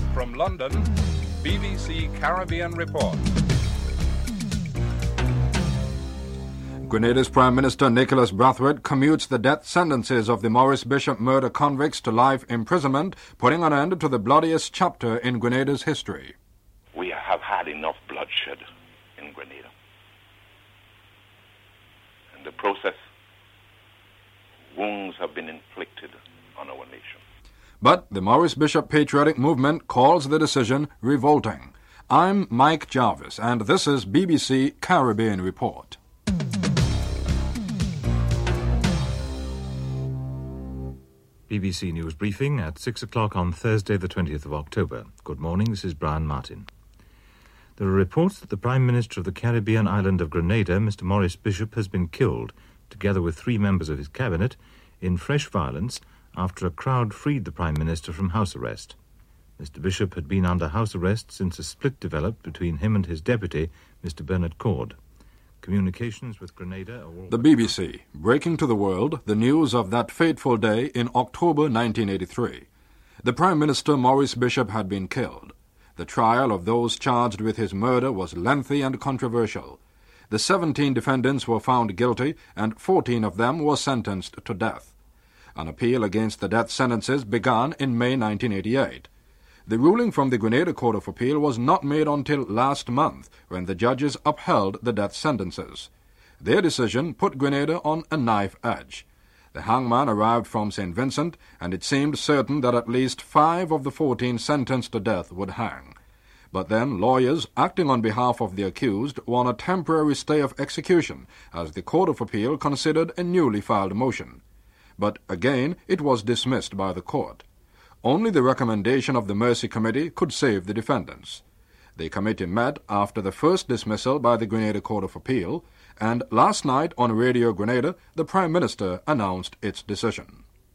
From London, BBC Caribbean Report. Grenada's Prime Minister Nicholas Brathwaite commutes the death sentences of the Maurice Bishop murder convicts to life imprisonment, putting an end to the bloodiest chapter in Grenada's history. We have had enough bloodshed in Grenada. In the process, wounds have been inflicted on our nation. But the Maurice Bishop Patriotic Movement calls the decision revolting. I'm Mike Jarvis, and this is BBC Caribbean Report. BBC News Briefing at 6 o'clock on Thursday the 20th of October. Good morning, this is Brian Martin. There are reports that the Prime Minister of the Caribbean island of Grenada, Mr. Maurice Bishop, has been killed, together with 3 members of his cabinet, in fresh violence after a crowd freed the Prime Minister from house arrest. Mr. Bishop had been under house arrest since a split developed between him and his deputy, Mr. Bernard Cord. Communications with Grenada are... The BBC, breaking to the world the news of that fateful day in October 1983. The Prime Minister Maurice Bishop had been killed. The trial of those charged with his murder was lengthy and controversial. The 17 defendants were found guilty, and 14 of them were sentenced to death. An appeal against the death sentences began in May 1988. The ruling from the Grenada Court of Appeal was not made until last month, when the judges upheld the death sentences. Their decision put Grenada on a knife edge. The hangman arrived from St. Vincent, and it seemed certain that at least 5 of the 14 sentenced to death would hang. But then lawyers, acting on behalf of the accused, won a temporary stay of execution, as the Court of Appeal considered a newly filed motion. But again it was dismissed by the court. Only the recommendation of the Mercy Committee could save the defendants. The committee met after the first dismissal by the Grenada Court of Appeal, and last night on Radio Grenada, the Prime Minister announced its decision.